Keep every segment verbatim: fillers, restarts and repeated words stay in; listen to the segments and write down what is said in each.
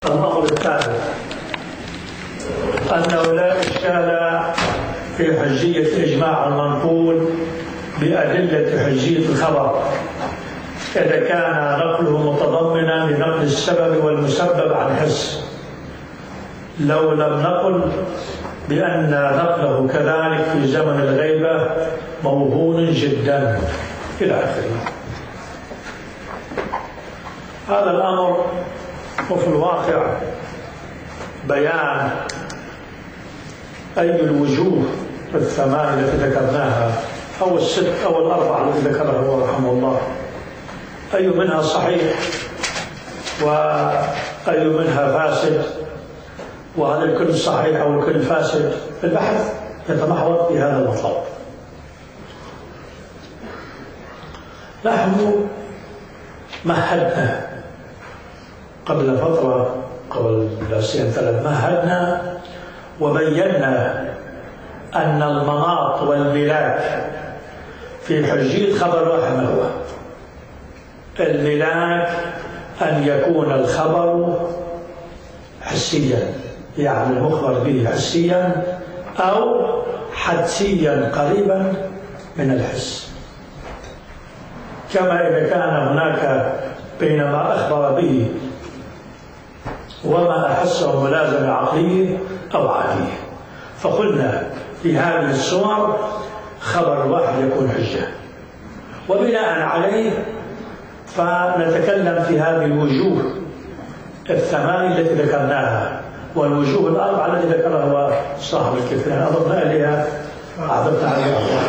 الأمر الثالث أنه لا إشكال في حجية إجماع المنقول بأدلة حجية الخبر إذا كان نقله متضمنا لنقل السبب والمسبب عن حس، لو لم نقل بأن نقله كذلك في زمن الغيبة موهون جدا إلى آخره. هذا الأمر وفي الواقع بيان أي الوجوه الثمانية التي ذكرناها أو الست أو الأربعة التي ذكرها هو رحمه الله، أي منها صحيح وأي منها فاسد، وهل الكل صحيح أو الكل فاسد. البحث يتمحور في هذا المطلب. نحن مهدنا قبل فترة، قبل سنة ثلاث، مهدنا وبينا أن المناط والملاك في حجية خبر واحد ما هو الملاك أن يكون الخبر حسيا، يعني المخبر به حسيا أو حدسيا قريبا من الحس، كما إذا كان هناك بين ما أخبر به وما أحسه ملازمة عقلية أو عادية. فقلنا في هذه الصور خبر واحد يكون حجة، وبناء عليه فنتكلم في هذه الوجوه الثمانية التي ذكرناها والوجوه الأربعة التي ذكرها هو صاحب الكتاب، أضفنا إليها أعطتنا عليها الله.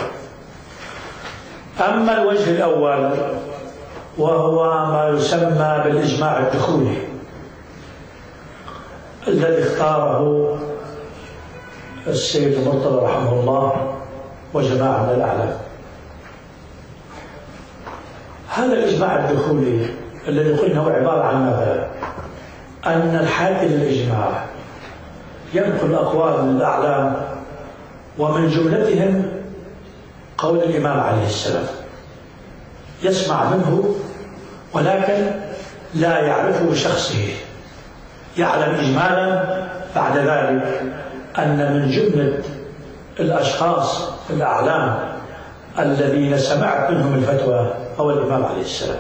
أما الوجه الأول وهو ما يسمى بالإجماع الدخولي الذي اختاره السيد المرتضى رحمه الله وجماعة من الأعلام، هذا الإجماع الدخولي الذي قلنا هو عبارة عن ماذا؟ أن الحاكم للإجماع ينقل أقوال من الأعلام ومن جملتهم قول الإمام عليه السلام، يسمع منه ولكن لا يعرفه بشخصه، يعلم إجمالا بعد ذلك أن من جملة الأشخاص الأعلام الذين سمعت منهم الفتوى هو الإمام عليه السلام،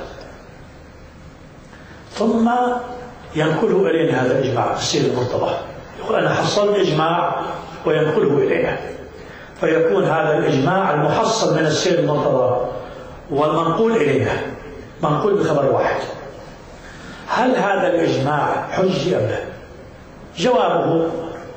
ثم ينقله إلينا هذا الإجماع السيد المرتضى، يقول أنا حصلت إجماع وينقله إلينا، فيكون هذا الإجماع المحصل من السيد المرتضى والمنقول إلينا منقول بخبر واحد. هل هذا الإجماع حجي أم لا؟ جوابه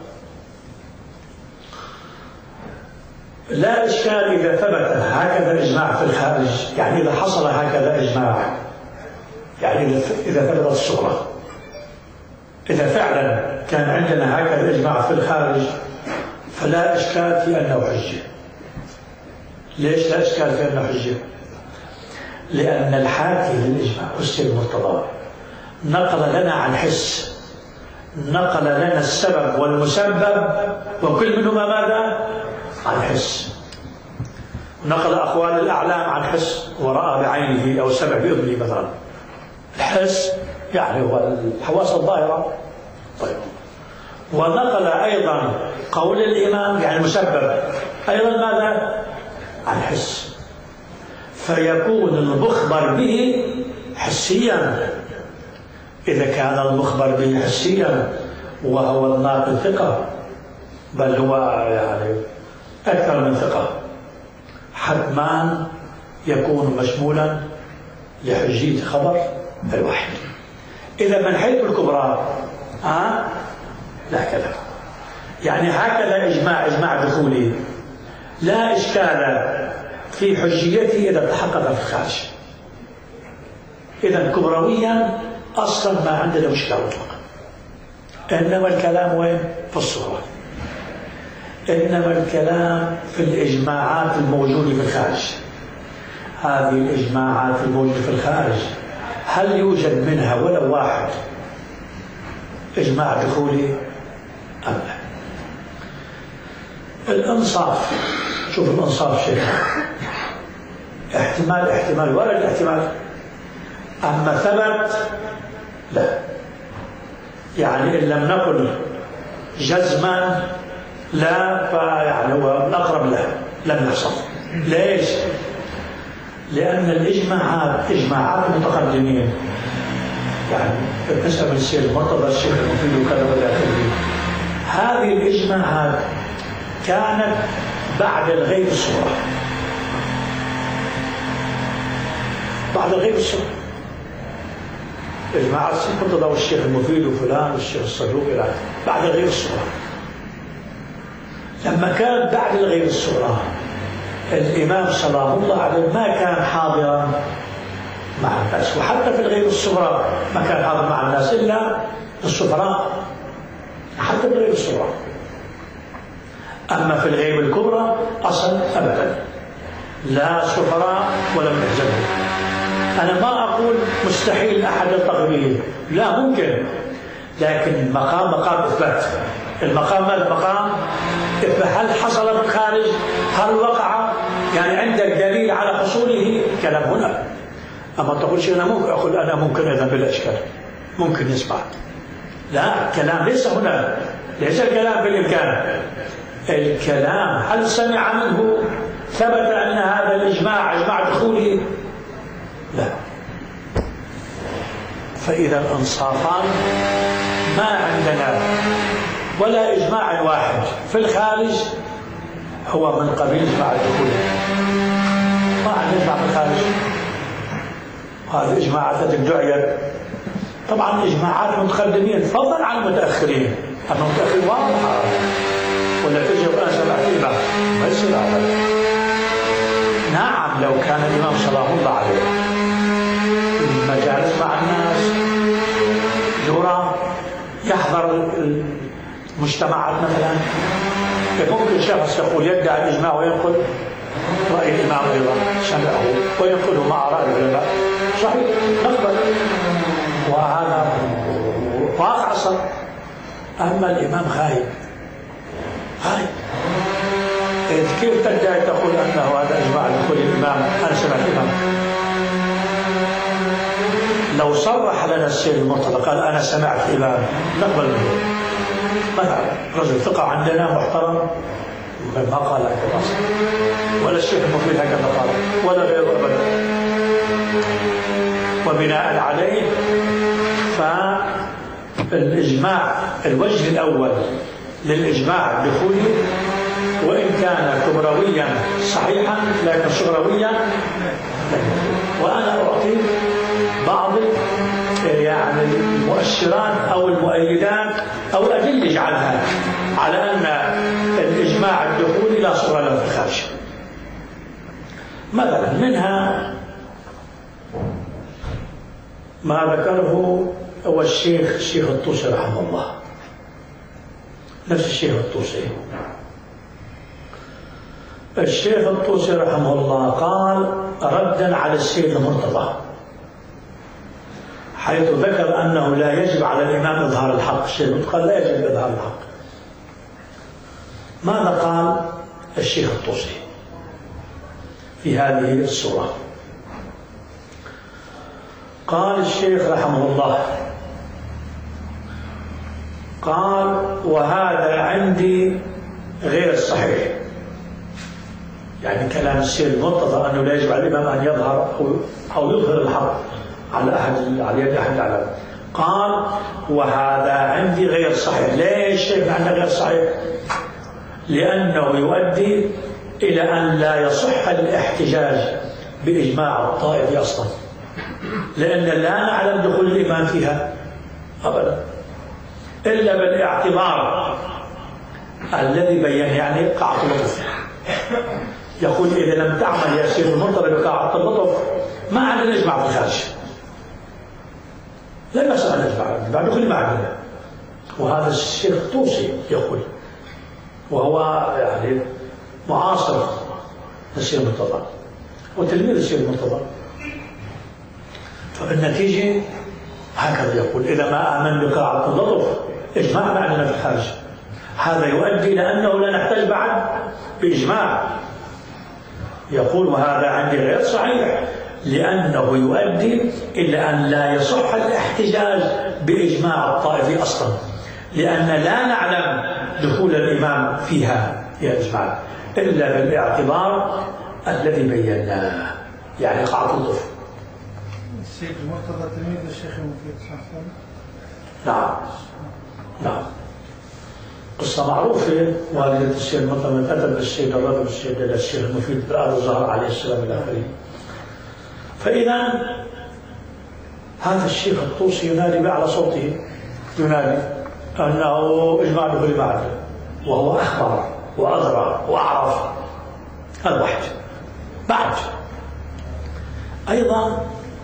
لا إشكال إذا ثبت هكذا إجماع في الخارج، يعني إذا حصل هكذا إجماع، يعني إذا ثبتت الصورة، إذا فعلا كان عندنا هكذا إجماع في الخارج فلا إشكال في أنه حجة. ليش لا إشكال في أنه حجة؟ لأن الحاكي للإجماع السيد المرتضى نقل لنا عن حس، نقل لنا السبب والمسبب وكل منهما ماذا؟ عن حس. نقل أقوال الأعلام عن حس ورأى بعينه أو سمع بأذنه مثلا، الحس يعني هو الحواس الظاهرة. طيب، ونقل أيضا قول الإمام يعني المسبب أيضا ماذا؟ عن حس، فيكون المخبر به حسيا. إذا كان المخبر به حسيا وهو الناقل ثقة، بل هو يعني أكثر من ثقة، حتما يكون مشمولا لحجية خبر الواحد. إذا من حيث الكبرى آه لا كذا، يعني هكذا إجماع إجماع دخولي لا إشكال في حجيته إذا تحقق في الخارج. إذا كبرويا أصلا ما عندنا مشكلة مطلقا، إنما الكلام وين؟ في الصورة. إنما الكلام في الإجماعات الموجودة في الخارج. هذه الإجماعات الموجودة في الخارج هل يوجد منها ولو واحد إجماع دخولي أم لا؟ الإنصاف، شوف الإنصاف شيء، احتمال احتمال ولا الاحتمال، أما ثبت لا. يعني إن لم نقل جزما لا فيعني هو الأقرب له لم يحصل. ليش؟ لأن الإجماعات إجماعات المتقدمين، يعني بالنسبة للشيخ المرتضى الشيخ المفيد وكذا ولا كذا، هذه الإجماعات كانت بعد الغيب الصغرى، بعد الغيب الصغرى. إجماعات الشيخ المرتضى والشيخ المفيد وفلان والشيخ الصدوق إلى بعد الغيب الصغرى. لما كانت بعد الغيب الصغرى الإمام صلى الله عليه وسلم ما كان حاضرا مع الناس، وحتى في الغيب الصغرى ما كان حاضر مع الناس إلا السفراء، حتى في الغيب الصغرى. أما في الغيب الكبرى أصلا أبدا لا سفراء ولا محزنون. أنا ما أقول مستحيل أحد يلتقي به، لا ممكن، لكن المقام مقام إثبات. المقام ما المقام هل حصل من خارج، هل وقع، يعني عندك دليل على حصوله، كلام هنا. أما تقول شيء أنا ممكن أقول أنا ممكن إذا بلا إشكال ممكن يسمع، لا، كلام ليس هنا، ليس الكلام بالإمكان. الكلام هل سمع منه، ثبت أن هذا الإجماع إجماع دخوله، لا. فإذا الإنصافان ما عندنا ولا إجماع واحد في الخارج هو من قبيل إجماع الدخول، ما عندنا إجماع في الخارج. هذه إجماعات التي دعيت طبعا إجماعات المتقدمين فضلا عن المتأخرين، أما المتأخرين واضحة ولا تجي وأنا سمعت الإمام ما يصير هذا. نعم لو كان الإمام صلى الله عليه وسلم المجالس مع الناس يرى يحضر المجتمعات مثلا، ممكن شخص يقول يدعي الإجماع وينقل رأي الإمام أيضا سمعه وينقله مع رأي العلماء، صحيح نقبل، وهذا واقع صار. أما الإمام غايب غايب، كيف تدعي تقول أنه هذا إجماع لكل الإمام أنا سمعت الإمام؟ لو صرح لنا السيد المرتضى قال أنا سمعت الإمام نقبل منه، مثلا رجل ثقة عندنا محترم ما قال هكذا ولا الشيخ المفيد هكذا قال ولا غيره أبدا، وبناء عليه فالإجماع الوجه الأول للإجماع الدخولي وإن كان كبرويا صحيحا لكن صغرويا، وأنا أعطي بعض يعني المؤشرات أو المؤيدات أو الأدلة يجعلها على أن الإجماع الدخولي لا صغر له في الخارج. مثلا منها ما ذكره هو الشيخ الشيخ الطوسي رحمه الله، نفس الشيخ الطوسي. الشيخ الطوسي رحمه الله قال ردا على السيد المرتضى حيث ذكر أنه لا يجب على الإمام إظهار الحق، الشيخ قال لا يجب إظهار الحق. ماذا قال الشيخ الطوسي في هذه السورة؟ قال الشيخ رحمه الله قال وهذا عندي غير صحيح، يعني كلام السيد المرتضى أنه لا يجب على الإمام أن يظهر أو يظهر الحق على أحد على يد أحد العلماء. قال وهذا عندي غير صحيح. ليش شيخ عندنا غير صحيح؟ لأنه يؤدي إلى أن لا يصح الاحتجاج بإجماع الطائفة أصلا، لأن لا نعلم دخول الإمام فيها أبدا إلا بالاعتبار الذي بين يعني قاعة اللطف. يقول إذا لم تعمل يا سيد المرتضى بقاعة اللطف ما عندنا نجمع في الخارج، لا يصح أن نجمع بعد دخول ما عندنا. وهذا الشيخ الطوسي يقول، وهو يعني معاصر السيد المرتضى وتلميذ السيد المرتضى. فالنتيجة هكذا يقول إذا ما آمن بقاعة اللطف إجماع ما عندنا في الخارج. هذا يؤدي إلى أنه لا نحتاج بعد بإجماع. يقول وهذا عندي غير صحيح لأنه يؤدي إلى أن لا يصح الاحتجاج بإجماع الطائفي أصلا، لأن لا نعلم دخول الإمام فيها يا إجماع إلا بالاعتبار الذي بيناه، يعني قاعدة الظهر. الشيخ المرتضى تلميذ الشيخ المفيد صح؟ نعم نعم، قصة معروفة. والدة الشيخ المرتضى أتت بالشيخ الرجل الشيخ الشيخ المفيد بالآل الزهر عليه السلام الآخرين. فإذا هذا الشيخ الطوسي ينادي بأعلى صوته، ينادي أنه إجماع دخول معه، وهو أخبر وأدرى وأعرف. هذا واحد. بعد أيضا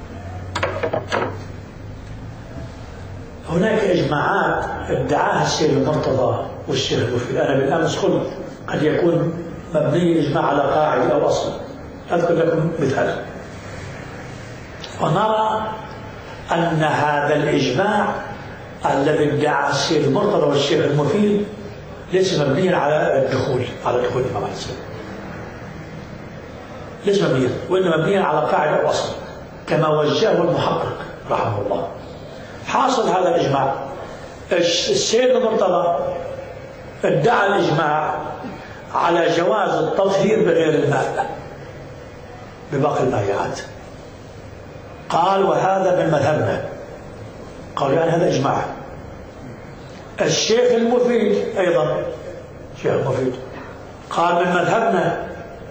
هناك إجماعات ادعاها الشيخ المرتضى والشيخ المفيد. أنا بالأمس قلت قد يكون مبني إجماع على قاعدة أو أصل. أذكر لكم مثال. ونرى أن هذا الإجماع الذي ادعى الشيخ المرتضى والشيخ المفيد ليس مبنيا على الدخول على دخول الإمام عليه السلام، ليس مبنيا، وإنما مبنيا على قاعدة أو أصل كما وجهه المحقق رحمه الله. حاصل هذا الإجماع، الشيخ المرتضى ادعى الإجماع على جواز التطهير بغير الماء بباقي المائعات، قال وهذا من مذهبنا، قال يعني هذا إجماع. الشيخ المفيد أيضا الشيخ المفيد قال من مذهبنا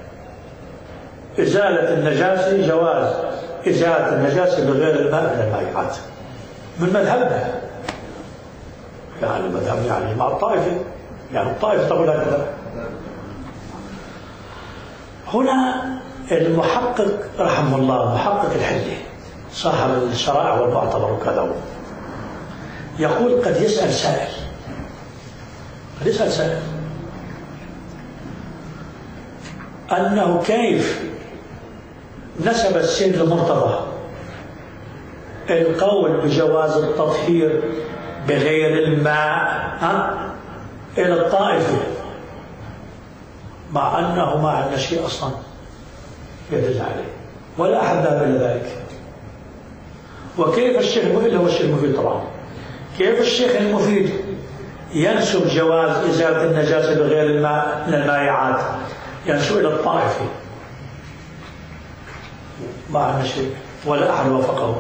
إزالة النجاسة، جواز إزالة النجاسة بغير الماء من المائعات، من مذهبنا. يعني مذهب يعني مع الطائفة، يعني الطائفة تقول هكذا. هنا المحقق رحمه الله محقق الحلي صاحب الشرائع والمعتبر وكذا يقول قد يسأل سائل، قد يسأل سائل أنه كيف نسب الشيخ المرتضى القول بجواز التطهير بغير الماء ها إلى الطائفة، مع أنه ما عندنا شيء أصلا يدل عليه ولا أحد ذهب إلى ذلك. وكيف الشيخ المفيد هو الشيخ المفيد طبعا، كيف الشيخ المفيد ينسب جواز إزالة النجاسة بغير الماء من المائعات ينسب إلى الطائفة؟ ما عندنا شيء ولا أحد وافقه.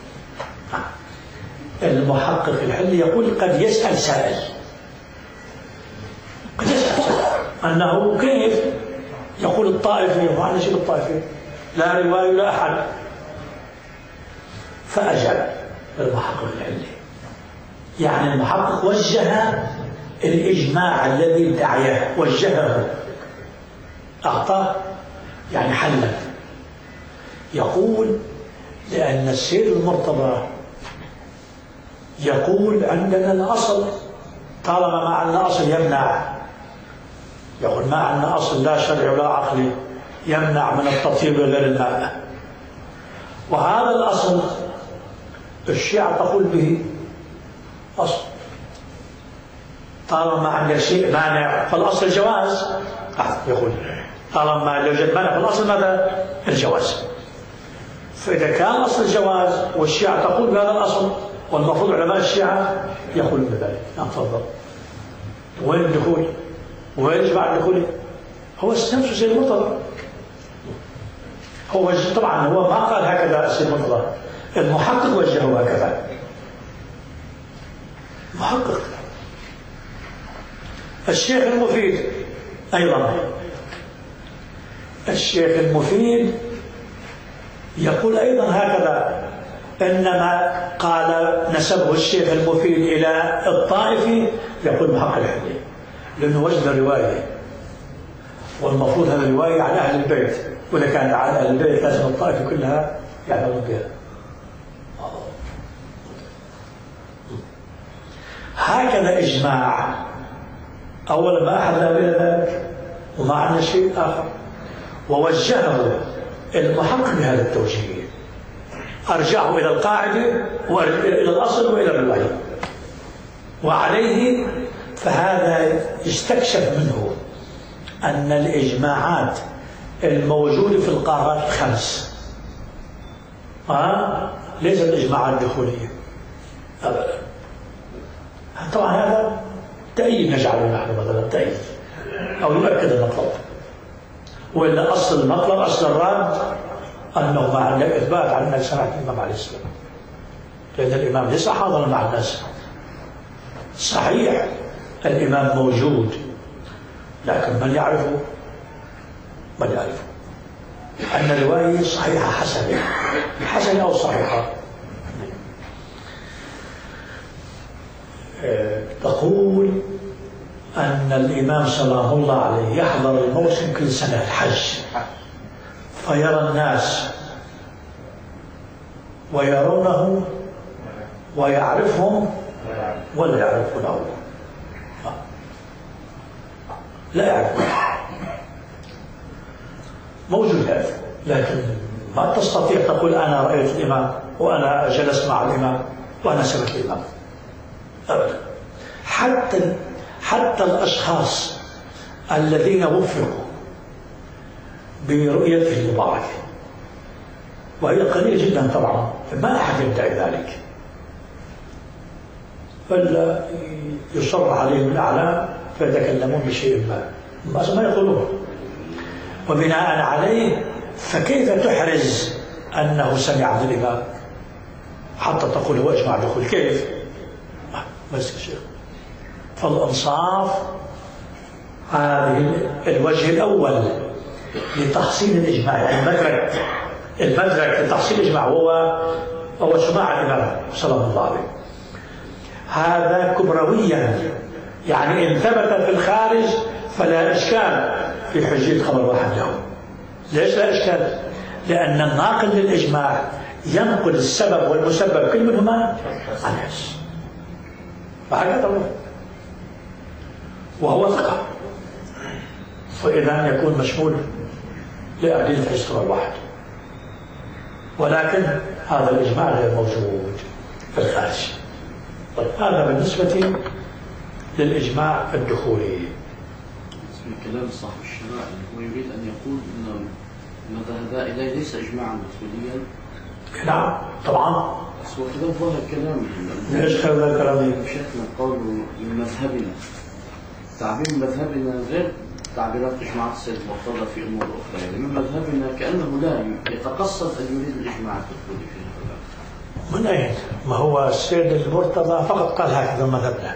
المحقق الحلي يقول قد يسأل سائل، قد يسأل سائل أنه كيف يقول الطائفة ما عندنا شيء بالطائفة، لا رواية ولا أحد. فأجاب المحقق الحلي، يعني المحقق وجه الإجماع الذي ادعيه، وجهه أعطاه يعني حلا. يقول لأن السيد المرتضى يقول عندنا الأصل، طالما ما عندنا أصل يمنع، يقول ما عندنا أصل لا شرعي ولا عقلي يمنع من التطهير بغير الماء، وهذا الأصل الشيعة تقول به أصل، طالما ما عندنا شيء مانع فالأصل الجواز. يقول طالما ما يوجد مانع فالأصل ماذا؟ الجواز. فإذا كان أصل الجواز والشيعة تقول بهذا الأصل، والمفروض علماء الشيعة يقولون بذلك. نعم تفضل. وين الدخول؟ وين إجماع الدخول؟ هو نفسه سيد المرتضى، هو طبعا هو ما قال هكذا سيد المرتضى، المحقق وجهه هكذا. محقق الشيخ المفيد أيضا، الشيخ المفيد يقول أيضا هكذا، إنما قال نسبه الشيخ المفيد إلى الطائفي، يقول محقق الحلي لأنه وجد الرواية، والمفروض هذه الرواية على أهل البيت، وإذا كانت على أهل البيت لازم الطائفة كلها يعملون بها. هكذا إجماع، أولا ما أحد ذهب إلى ذلك وما عندنا شيء آخر، ووجهه المحقق بهذا التوجيه، أرجعه إلى القاعدة وإلى الأصل وإلى الرواية، وعليه فهذا يستكشف منه أن الإجماعات الموجودة في القارات الخمس ها ليس الإجماعات الدخولية أبدا. طبعا هذا تأييد نجعله نحن مثلا تأييد أو يؤكد المطلب، وإلا أصل المطلب أصل الرد أنه مع الإثبات عن أنك سمعت الإمام عليه السلام، لأن الإمام ليس حاضرا مع الناس. صحيح الإمام موجود، لكن من يعرفه؟ من يعرفه؟ أن الرواية صحيحة حسنة حسنة أو صحيحة. تقول أن الإمام سلام الله عليه يحضر الموسم كل سنة الحج، فيرى الناس ويرونه ويعرفهم ولا يعرفونه، لا يعرفون، موجود هذا، لكن ما تستطيع تقول أنا رأيت الإمام وأنا جلست مع الإمام وأنا سمعت الإمام أبدا. حتى حتى الأشخاص الذين وفقوا برؤيته المباركة، وهي قليلة جدا طبعا، ما أحد يدعي ذلك، بل يصر عليهم الأعلام فيتكلمون بشيء ما ما يقولون، وبناء عليه فكيف تحرز أنه سمع من الإمام حتى تقول هو إجماع دخول؟ كيف؟ بس شيخ، فالإنصاف هذه الوجه الأول لتحصيل الإجماع، يعني المدرك المدرك لتحصيل الإجماع هو هو سماع الإمام صلى الله عليه. هذا كبرويا، يعني إن ثبت في الخارج فلا إشكال في حجية خبر واحد له. ليش لا إشكال؟ لأن الناقل للإجماع ينقل السبب والمسبب كل منهما عن نفس، فهكذا هو، وهو ثقة، فإذا يكون مشمول لأدلة حجية خبر واحد. ولكن هذا الإجماع غير موجود في الخارج. طيب هذا بالنسبة للإجماع الدخولي. من كلام صاحب الشرائع هو يريد أن يقول أن ما ذهب إليه ليس إجماعا دخوليا. نعم طبعا. بس هو كلام ظاهر كلام. ليش هذا الكلام؟ شيخنا قالوا من مذهبنا، تعبير مذهبنا غير تعبيرات إجماعات السيد المرتضى في أمور أخرى، يعني من مذهبنا كأنه لا يتقصد أن يريد الإجماع الدخولي في هذا. من أين؟ ما هو السيد المرتضى فقط قال هكذا مذهبنا.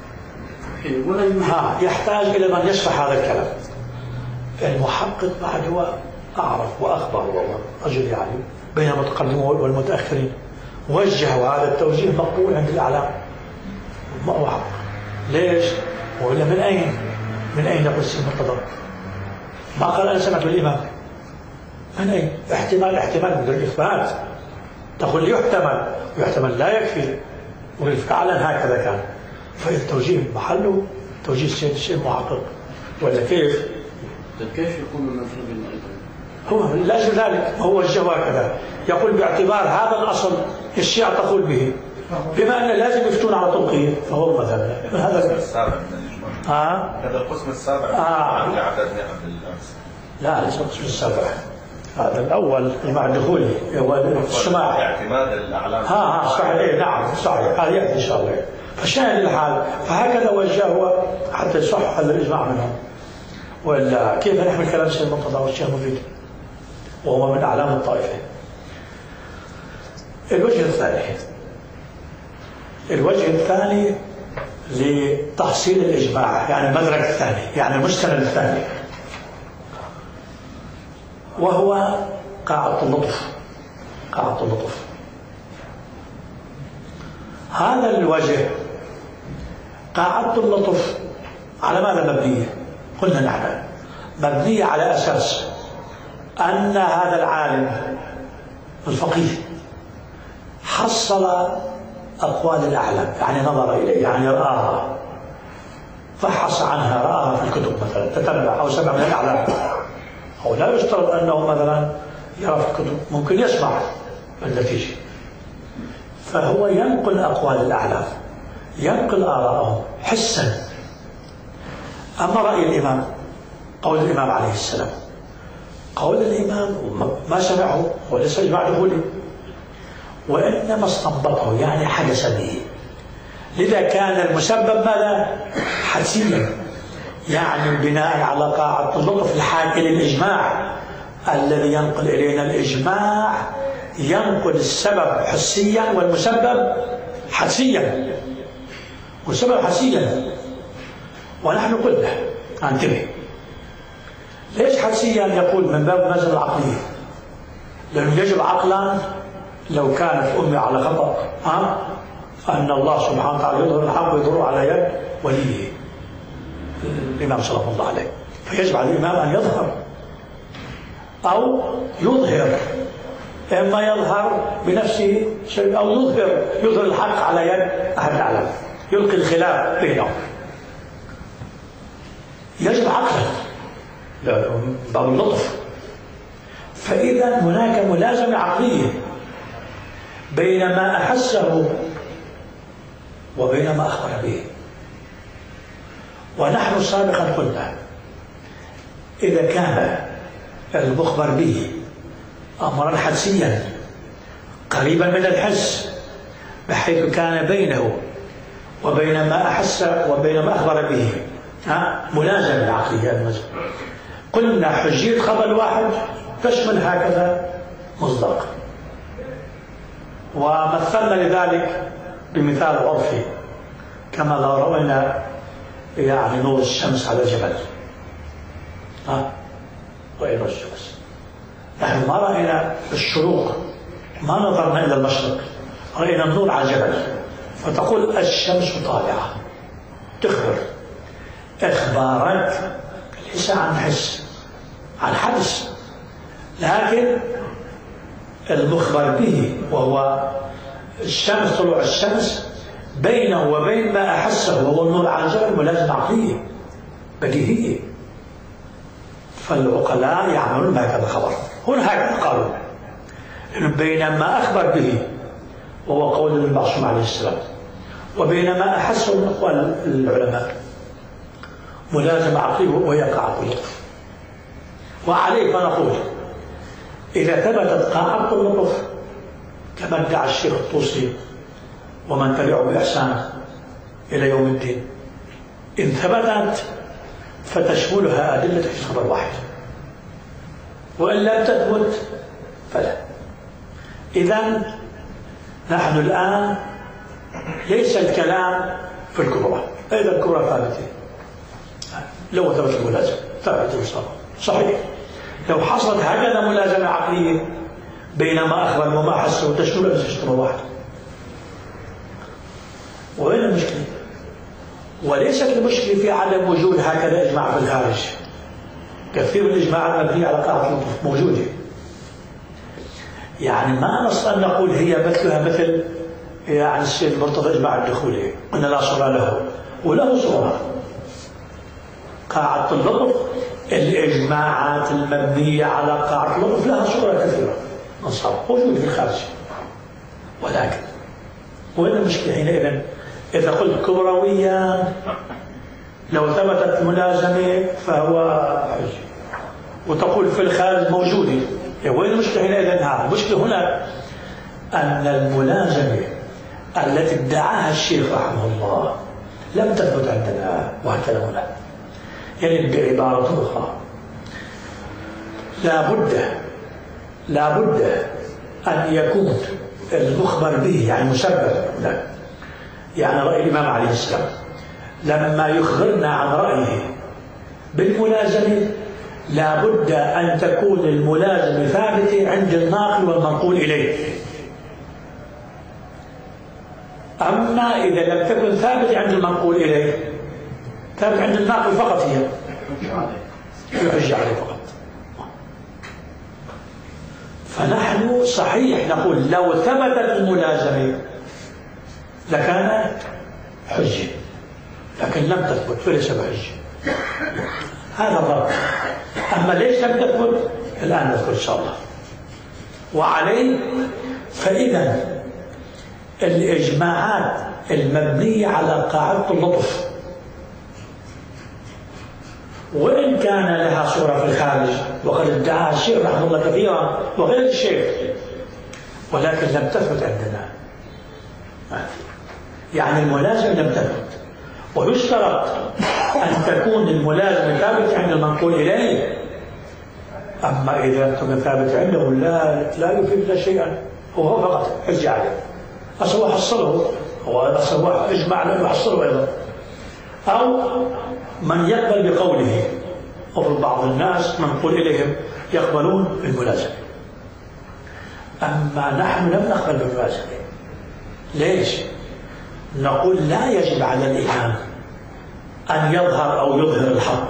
ها يحتاج إلى من يشرح هذا الكلام. المحقق بعد هو أعرف وأخبر، هو رجل يعني بين المتقدمين والمتأخرين، وجهوا هذا التوجيه مقبول عند الأعلام، ما هو حق. ليش؟ وإلا من أين؟ من أين يقول السيد المرتضى؟ ما قال أنا سمعت بالإمام. من أين؟ احتمال احتمال من الإثبات، تقول يحتمل ويحتمل لا يكفي، وفعلا هكذا كان. فالتوجيه محله توجيه السيد الشيخ المحقق، ولا كيف؟ كيف يكون مذهبنا أيضا؟ هو لا ذلك، هو وجهه هكذا، يقول باعتبار هذا الأصل الشيعة تقول به، بما أن لازم يفتون على طرقه فهو مذهبنا. هذا القسم السابع من الإجماع. آه؟ هذا القسم السابع آه. اللي عددنا قبل الأمس. لا ليس القسم السابع، هذا الأول مع الدخول هو السماع. اعتماد الأعلام. ها ها صحيح، إيه نعم صحيح، هذا يأتي إن شاء الله. فشاهد الحال، فهكذا وجهه حتى يصح هذا الإجماع منهم. ولا كيف نحمل كلام الشيخ المرتضى والشيخ مفيد وهو من أعلام الطائفة. الوجه الثاني الوجه الثاني لتحصيل الإجماع، يعني المدرك الثاني، يعني المستند الثاني، وهو قاعدة اللطف. قاعدة اللطف هذا الوجه، قاعدة اللطف على ماذا مبنية؟ قلنا نحن مبنية على أساس أن هذا العالم الفقيه حصل أقوال الأعلام، يعني نظر إليه، يعني رآها، فحص عنها، رآها في الكتب مثلا، تتبع أو سمع من الأعلام. أو لا يشترط أنه مثلا يرى في الكتب، ممكن يسمع النتيجة. فهو ينقل أقوال الأعلام، ينقل آراءهم حسا. أما رأي الإمام، قول الإمام عليه السلام، قول الإمام ما سمعه وليس إجماع دخولي، وإنما استنبطه يعني حدث به. لذا كان المسبب ماذا؟ حدسيا، يعني بناء على قاعدة اللطف الحاكي للإجماع الذي ينقل إلينا الإجماع ينقل السبب حسيا والمسبب حدسيا، والسبب حدسيا. ونحن قلنا انتبه، ليش حدسيا؟ يقول من باب المذهب العقلية، لأنه يجب عقلا لو كانت أمي على خطأ ها أن الله سبحانه وتعالى يظهر الحق ويظهر على يد وليه الإمام صلى الله عليه، فيجب على الإمام أن يظهر أو يظهر، إما يظهر بنفسه شيء أو يظهر يظهر الحق على يد أحد الأعلام، يلقي الخلاف بينهم. يجب عقلا باب اللطف. فإذا هناك ملازمة عقلية بين ما أحسه وبين ما أخبر به. ونحن سابقا قلنا إذا كان المخبر به أمرا حدسيا قريبا من الحس بحيث كان بينه وبين ما أحس وبين ما أخبر به ها ملازمة عقلية المذهب، قلنا حجية خبر واحد تشمل هكذا مصداق. ومثلنا لذلك بمثال عرفي كما لو رأينا يعني نور الشمس على الجبل، ها رأينا الشمس، نحن ما رأينا الشروق، ما نظرنا إلى المشرق، رأينا النور على الجبل، فتقول الشمس طالعة، تخبر. إخبارك ليس عن حس، عن حدث، لكن المخبر به وهو الشمس، طلوع الشمس، بينه وبين ما أحسه وهو النور على الجبل ملازمة عقلية بديهية. فالعقلاء يعملون هكذا خبر. هنا هكذا قالوا، بين ما أخبر به وهو قول المعصوم عليه السلام وبين ما أحسه من أقوال العلماء ملازمة عقلية وهي قاعدة اللطف. وعليه فنقول إذا ثبتت قاعدة اللطف كما ادعى الشيخ الطوسي ومن تبعه بإحسان إلى يوم الدين، إن ثبتت فتشملها أدلة في خبر واحد، وإن لم تثبت فلا. إذن نحن الآن ليس الكلام في الكبرى، إذا الكبرى ثابتة لو ثبت الملازمة ثابتة بصراحة صحيح. لو حصلت هكذا ملازمة عقلية بين ما أخبر وما حس وتشمل أجل خبر واحد، وين المشكلة؟ وليست المشكلة في عدم وجود هكذا إجماع في الخارج. كثير من الإجماع المبنية على قاعدة اللطف موجودة، يعني ما نستطيع أن نقول هي مثلها مثل يعني السيد المرتضى إجماع الدخولي، قلنا لا صورة له وله صورة. قاعدة اللطف الإجماعات المبنية على قاعدة اللطف لها صورة كثيرة نصاب موجودة في الخارج، ولكن وين المشكلة حينئذ؟ إذا قلت كبرويا لو ثبتت الملازمة فهو حج، وتقول في الخارج موجودة، وين المشكلة حينئذ؟ ها المشكلة هنا أن الملازمة التي ادعاها الشيخ رحمه الله لم تثبت عندنا، وهكذا هنا. يعني بعبارة أخرى لا بد لا بد أن يكون المخبر به يعني مسبب لا. يعني رأي الإمام عليه السلام لما يخبرنا عن رأيه بالملازمة لا بد أن تكون الملازمة ثابتة عند الناقل والمنقول إليه. أما إذا لم تكن ثابتة عند المنقول إليه، ثابت عند الناقل فقط، هي يحج عليه فقط. فنحن صحيح نقول لو ثبتت الملازمة لكان حجة، لكن لم تثبت فليس بحجة. هذا الرد. أما ليش لم تثبت الآن نذكر إن شاء الله. وعليه فإذا الإجماعات المبنية على قاعدة اللطف وإن كان لها صورة في الخارج، وقد ادعاها الشيخ رحمه الله كثيرا وغير الشيخ، ولكن لم تثبت عندنا. يعني الملازمة لم تثبت، ويشترط أن تكون الملازمة ثابتة عند المنقول إليه. أما إذا لم تكن ثابتة عنده لا لا يفيد لا شيئا، هو فقط حجة عليه. أصلا حصله هو أصلا إجماع أنه يحصله أيضا، أو من يقبل بقوله، أو بعض الناس منقول إليهم يقبلون بالملازمة. أما نحن لم نقبل بالملازمة. ليش؟ نقول لا يجب على الإمام أن يظهر أو يظهر الحق.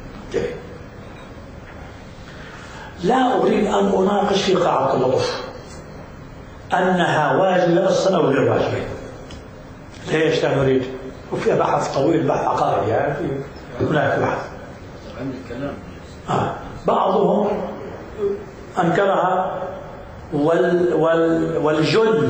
لا أريد أن أناقش في قاعدة اللطف أنها واجبة أصلا أو غير واجبة. ليش لا نريد؟ وفيها بحث طويل، بحث عقائدي يعني، هناك بحث. عندي كلام. آه. بعضهم أنكرها وال وال والجل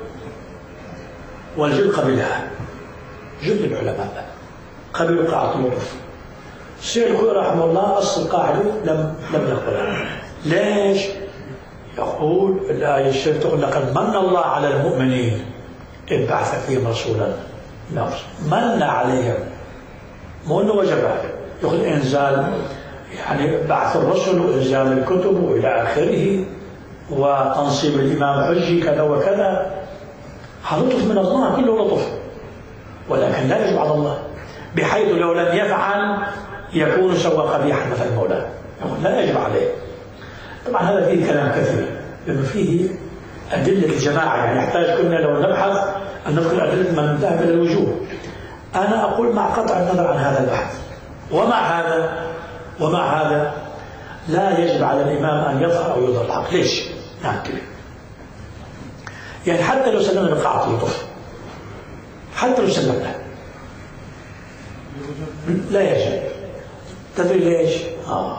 والجل قبلها، جل العلماء قبلوا قاعدة اللطف. الشيخ الخوئي رحمه الله أصل القاعدة لم لم يقبلها. ليش؟ يقول الآية الشريفة تقول لقد من الله على المؤمنين إذ بعث فيهم رسولا من عليهم، مو انه وجب عليه. يقول انزال يعني بعث الرسل وانزال الكتب والى اخره وتنصيب الامام حجي كذا وكذا، هذا لطف من الله، كله لطف، ولكن لا يجب على الله، بحيث لو لم يفعل يكون سوى قبيحا مثل مولاه. يقول لا يجب عليه. طبعا هذا فيه كلام كثير لانه فيه أدلة الجماعة، يعني يحتاج كنا لو نبحث أن نذكر أدلة من ذهب إلى الوجوه. أنا أقول مع قطع النظر عن هذا البحث، ومع هذا ومع هذا لا يجب على الإمام أن يظهر أو يظهر الحق. ليش؟ نعم كده. يعني حتى لو سلمنا بقاعة اللطف، حتى لو سلمنا لا يجب. تدري ليش؟ آه.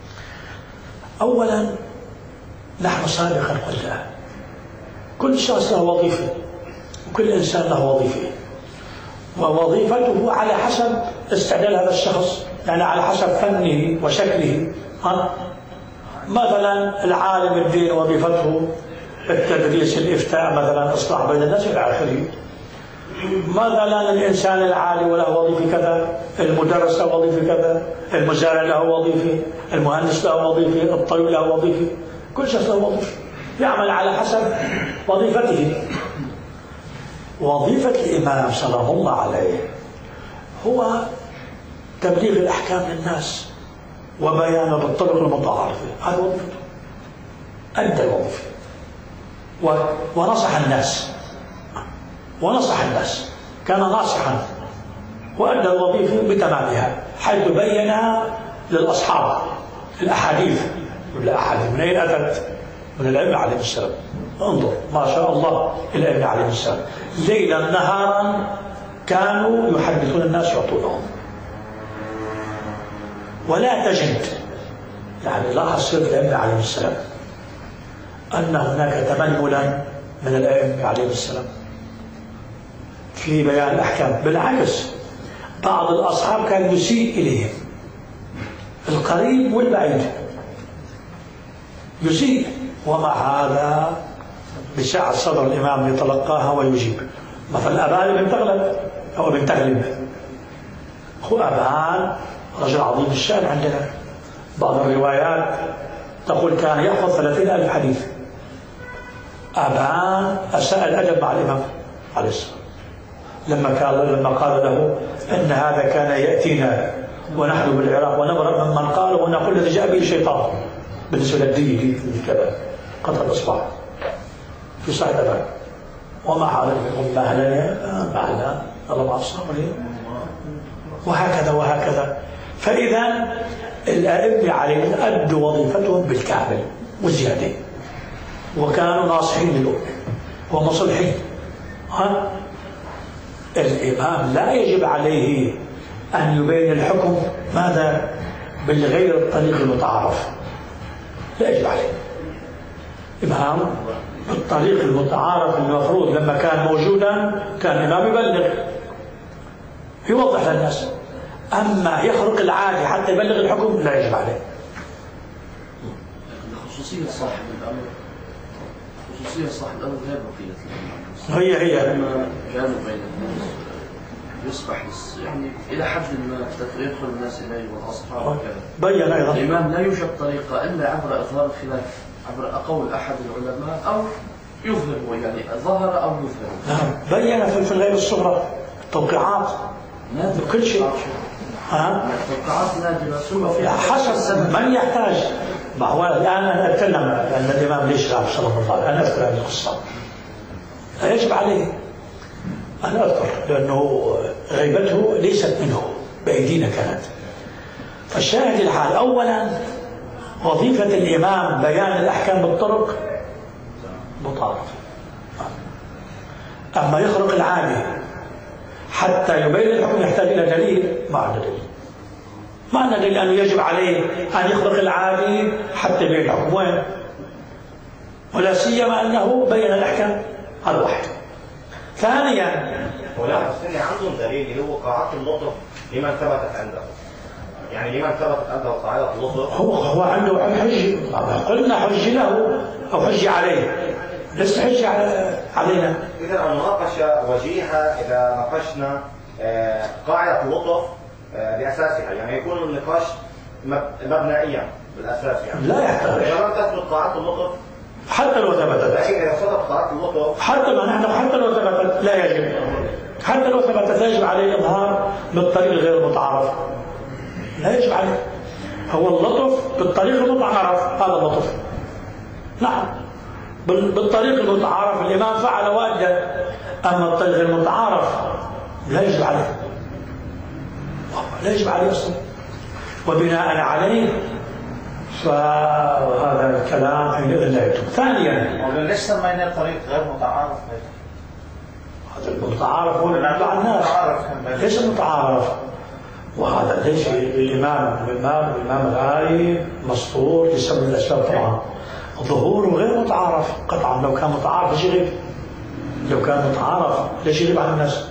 أولا نحن سابقا قلنا كل شخص له وظيفة، وكل إنسان له وظيفة، ووظيفته على حسب استعداد هذا الشخص، يعني على حسب فنه وشكله. ها؟ مثلا العالم الدين وظيفته التدريس، الإفتاء مثلا، إصلاح بين الناس إلى آخره. مثلا الإنسان العالي وله وظيفة كذا، المدرس له وظيفة كذا، المزارع له وظيفة، المهندس له وظيفة، الطبيب له وظيفة، كل شخص له وظيفة يعمل على حسب وظيفته. وظيفة الإمام سلام الله عليه هو تبليغ الأحكام للناس وبيانه بالطرق المتعارفة، هذا وظيفته، أدى الوظيفة ونصح الناس ونصح الناس كان ناصحا وأدى الوظيفة بتمامها، حيث بينها للأصحاب الأحاديث. والأحاديث من أين أتت؟ من الأئمة عليه السلام. انظر ما شاء الله الأئمة عليه السلام ليلا نهارا كانوا يحدثون الناس يعطونهم. ولا تجد يعني لاحظ سيرة الأئمة عليه السلام أن هناك تململا من الأئمة عليه السلام في بيان الأحكام، بالعكس بعض الأصحاب كان يسيء إليهم، القريب والبعيد يسيء، ومع هذا بسعة صدر الإمام يتلقاها ويجيب. مثلا أبان بن تغلب أو بن تغلب، هو أبان رجل عظيم الشأن عندنا، بعض الروايات تقول كان يحفظ ثلاثين ألف حديث. أبان أساء الأدب مع الإمام عليه السلام لما قال لما قال له إن هذا كان يأتينا ونحن بالعراق ونبرأ ممن قال ونقول الذي جاء به الشيطان بالنسبة للدين كذا قتل الإصبع في صحيح أبان. ومع هذا يقول مهلا مهلا الله مع الصابرين، وهكذا وهكذا. فإذا الأئمة عليهم أدوا وظيفتهم بالكامل وزيادة، وكانوا ناصحين للأمة ومصلحين. ها؟ الإمام لا يجب عليه أن يبين الحكم ماذا بالغير الطريق المتعارف، لا يجب عليه. إمام بالطريق المتعارف المفروض لما كان موجودا كان الإمام يبلغ يوضح للناس، أما يخرق العادي حتى يبلغ الحكم لا يجب عليه. خصوصية صاحب الأمر خصوصية صاحب الأمر غير بقية الأمة. هي هي لما كانوا بين الناس يصبح يعني إلى حد ما يدخل الناس إليه والأصحاب وكذا. بين أيضا الإمام لا يوجد طريقة إلا عبر إظهار الخلاف، عبر أقول أحد العلماء أو يظهر، يعني ظهر أو يظهر. نعم بين في الغيب الصغرى توقيعات كل شيء. ها؟ توقيعات نادرة ثم في حسب من يحتاج. ما هو الآن أنا أتكلم أن الإمام ليش غاب صلى الله عليه وسلم، أنا أذكر هذه القصة. يجب عليه أن أذكر لأنه غيبته ليست منه، بأيدينا كانت. فالشاهد الحال أولا وظيفة الإمام بيان الأحكام بالطرق مطالبة. أما يخرق العادي حتى يبين الحكم يحتاج إلى دليل، ما عندنا دليل. ما عندنا دليل أنه يجب عليه أن يخرق العادي حتى يبين الحكم، وين؟ ولا سيما أنه بين الأحكام على واحد. ثانيا ولا حسين عندهم دليل اللي هو قاعدة اللطف لمن ثبتت عنده، يعني لمن ثبتت عنده قاعدة اللطف هو هو عنده حج، قلنا حج له أو حج عليه، ليس حج علينا. إذا المناقشة وجيهة إذا ناقشنا قاعدة اللطف بأساسها، يعني يكون النقاش مبنائيا بالأساس، يعني لا يحتاج. إذا لم تثبت قاعدة اللطف حتى لو ثبتت، لكن إذا ثبتت قاعدة اللطف حتى لو نحن حتى لو ثبتت لا يجب، حتى لو ثبتت لا يجب عليه الإظهار بالطريق غير المتعارف، لا يجب عليه. هو اللطف بالطريق المتعارف، هذا اللطف. نعم بالطريق المتعارف الإمام فعل وأدى، أما الطريق المتعارف لا يجب عليه، لا يجب عليه أصلا. وبناء عليه فهذا الكلام حينئذ لا يجب. ثانيا ليش سمينا الطريق غير متعارف؟ هذا المتعارف هو مع الناس، ليس المتعارف. وهذا ليش الإمام الإمام الإمام العالي مسطور لسبب الأسباب طبعا. ظهوره غير متعارف قطعا، لو كان متعارف ليش يغيب؟ لو كان متعارف ليش يغيب عن الناس؟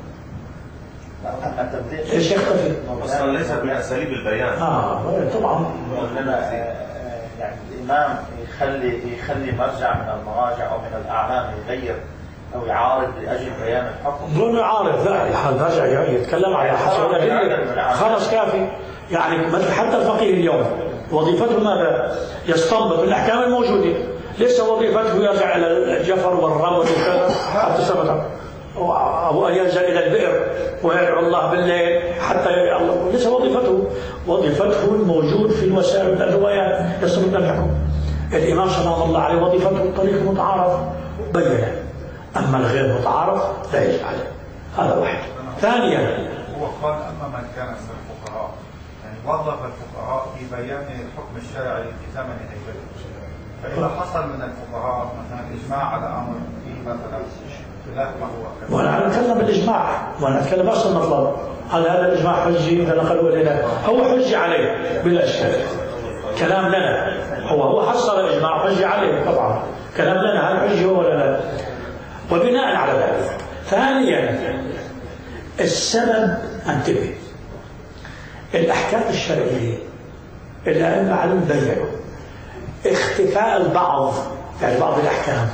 ليش يختفي؟ اصلا ليست من اساليب البيان. اه طبعا. يعني الامام يخلي يخلي مرجع من المراجع او من الاعلام يغير او يعارض لاجل بيان الحكم. دون يعارض، لا الحال راجع يتكلم على حسب خلاص كافي. يعني مثل حتى الفقيه اليوم وظيفته ماذا؟ يستنبط الاحكام الموجوده، ليس وظيفته يرجع الى الجفر والرمل وكذا حتى ثبت، أو أن ينزل إلى البئر ويدعو الله بالليل حتى الله، ليس وظيفته. وظيفته الموجود في الوسائل والروايات يستمد الحكم. الإمام صلى الله عليه وظيفته الطريق المتعارف بينه، أما الغير متعارف لا يجب عليه. هذا واحد. ثانيا هو قال أما من كان من الفقهاء، يعني وظف الفقهاء في بيان الحكم الشرعي في زمن هيبته، فإذا حصل من الفقهاء مثلا إجماع على أمر في مثلا وانا اتكلم بالاجماع، وانا اتكلم بس المطلب. هل هذا الاجماع حجي اذا نقلوا الينا؟ هو حجي عليه بلا اشكال. كلام لنا، هو هو حصل الاجماع حجي عليه طبعا. كلام لنا هل حجي هو ولا لا؟ وبناء على ذلك ثانيا السبب، انتبه، الاحكام الشرعيه الائمه علم بينوا اختفاء البعض، يعني بعض الاحكام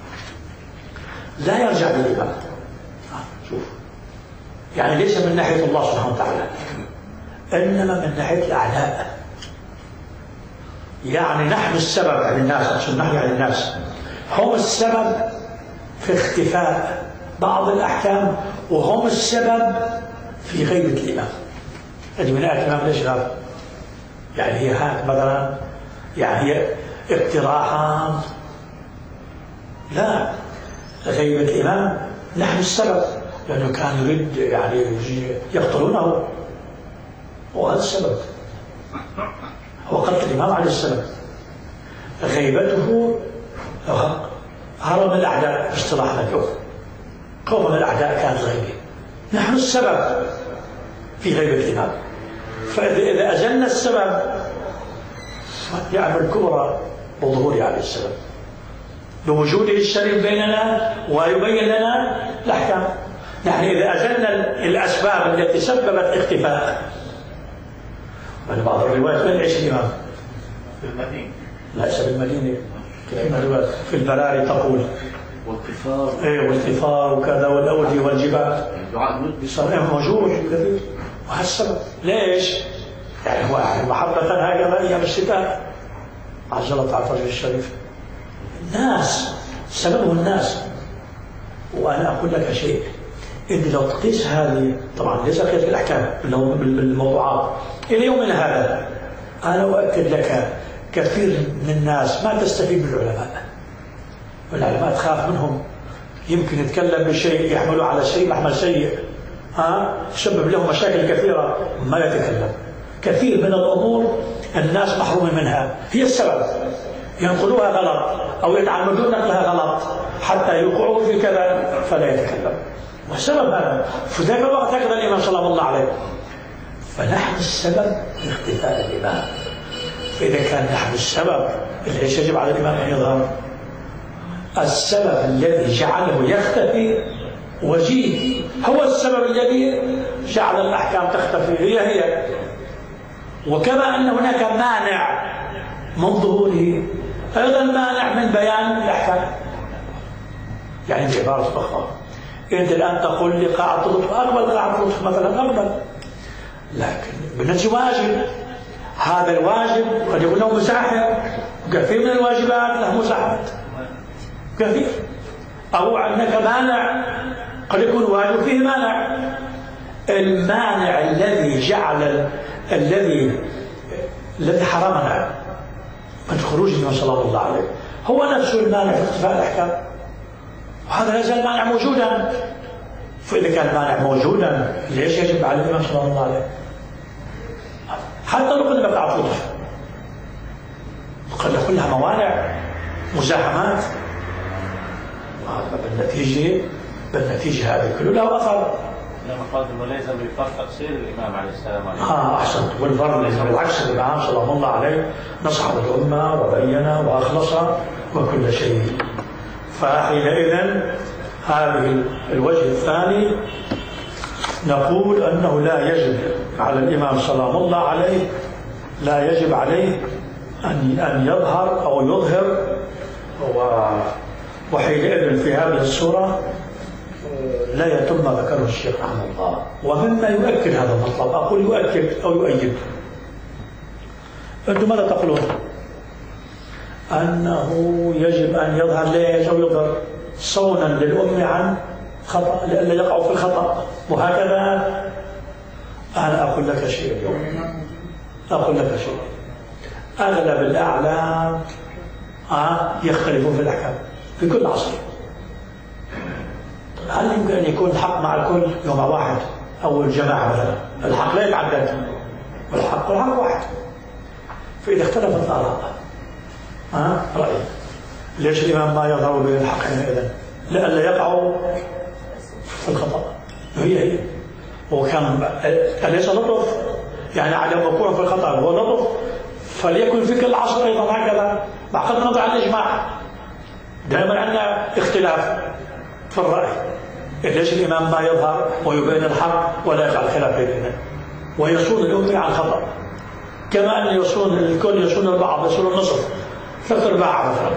لا يرجع للإمام. شوف، يعني ليس من ناحية الله سبحانه وتعالى، إنما من ناحية الأعداء. يعني نحن السبب عن الناس، عشان نحن عن الناس هم السبب في اختفاء بعض الأحكام، وهم السبب في غيبة الإمام. هذه من آية الإمام ليش غاب؟ يعني هي هات مثلا، يعني هي اقتراحات، لا، غيبة الإمام نحن السبب، لأنه كان يريد يعني يقتلونه، وهذا السبب. هو قتل الإمام على السبب. غيبته هرب من الأعداء، اصطلاحنا اليوم خوف من الأعداء كانت غيبة، نحن السبب في غيبة الإمام. فإذا أزلنا السبب يعمل كبرى بظهور عليه السبب، بوجوده الشريف بيننا ويبين لنا الأحكام. نحن إذا أزلنا الأسباب التي سببت اختفاء، من بعض الروايات من يعيش الإمام؟ في المدينة. ليس بالمدينة، في البراري تقول والكفار ايه والكفار وكذا والاوديه والجبال دعاء المد صار موجود كثير. وهالسبب ليش؟ يعني هو محبة هكذا أيام الشتاء عجلت على الفجر الشريف. الناس سببه الناس. وأنا أقول لك شيء، إن لو تقيس هذه طبعا ليس قياس بالأحكام بالموضوعات إلى يومنا هذا، أنا أؤكد لك كثير من الناس ما تستفيد من العلماء. والعلماء تخاف منهم، يمكن يتكلم بشيء يحمله على شيء محمل سيء، ها تسبب له مشاكل كثيرة ما يتكلم. كثير من الأمور الناس محرومين منها، هي السبب، ينقلوها غلط أو يتعمدون نقلها غلط حتى يوقعوا في كذا فلا يتكلم. والسبب هذا في ذاك الوقت هكذا الإمام صلى الله عليه. فنحن السبب في اختفاء الإمام. فإذا كان نحن السبب، ليش يجب على الإمام أن يظهر؟ السبب الذي جعله يختفي وجيه هو السبب الذي جعل الأحكام تختفي، هي هي. وكما أن هناك مانع من ظهوره، أيضا مانع من بيان الأحكام. يعني بعبارة أخرى، أنت الآن تقول لي قاعدة اللطف أقبل، قاعدة اللطف مثلا أقبل، لكن بالنسبة واجب، هذا الواجب قد يكون له مزاحم، كثير من الواجبات له مزاحمات كثير. أو عندك مانع قد يكون واجب فيه مانع. المانع الذي جعل الذي الذي حرمنا من خروج النبي صلى الله عليه هو نفسه المانع في اختفاء الأحكام، وهذا لا زال مانع موجودا. فإذا كان المانع موجودا ليش يجب على الإمام صلى الله عليه؟ حتى لو قلنا بقى لطف قد يكون لها موانع مزاحمات، وهذا بالنتيجة بالنتيجة هذه كله له أثر. لما قال وليس بفرق تقصير الإمام عليه السلام عليه. آه أحسنت. والفرق ليس بالعكس، الإمام صلى الله عليه نصح الأمة وبين وأخلص وكل شيء. فحينئذ هذه الوجه الثاني نقول أنه لا يجب على الإمام صلى الله عليه لا يجب عليه أن أن يظهر أو يظهر. وحينئذ في هذه الصورة لا يتم ما ذكره الشيخ رحمه الله. ومما يؤكد هذا المطلب، أقول يؤكد أو يؤيد، أنتم ماذا تقولون؟ أنه يجب أن يظهر ليش أو يظهر صونا للأم عن خطأ لئلا يقعوا في الخطأ. وهكذا أنا أقول لك شيء اليوم، أقول لك شيء، أغلب الأعلام آه يختلفون في الأحكام في كل عصر. هل يمكن أن يكون الحق مع الكل يوم واحد أو الجماعة مثلا؟ الحق لا يتعدد، والحق والحق واحد. فإذا اختلفت الآراء ها رأي، ليش الإمام ما يظهر به الحق حينئذ؟ لئلا يقعوا في الخطأ. هي هي وكان أليس لطف؟ يعني عدم وقوع في الخطأ هو لطف، فليكن في كل عصر أيضا هكذا. مع قد نضع الإجماع دائما عندنا اختلاف في الرأي، ليش الإمام ما يظهر ويبين الحق ولا يجعل خلاف بيننا ويصون الأمة عن خطأ، كما أن يصون الكل يصون البعض، يصون النصف ثلاث أرباع مثلا.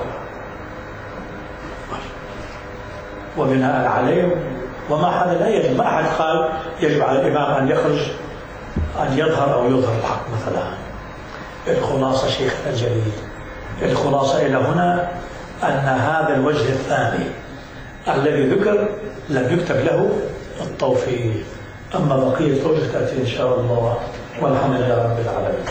وبناء عليه وما هذا لا يجب، ما أحد قال يجب على الإمام أن يخرج أن يظهر أو يظهر الحق مثلا. الخلاصة شيخنا الجليل، الخلاصة إلى هنا أن هذا الوجه الثاني الذي ذكر لم يكتب له التوفيق، أما بقية الوجه تأتي إن شاء الله، والحمد لله رب العالمين.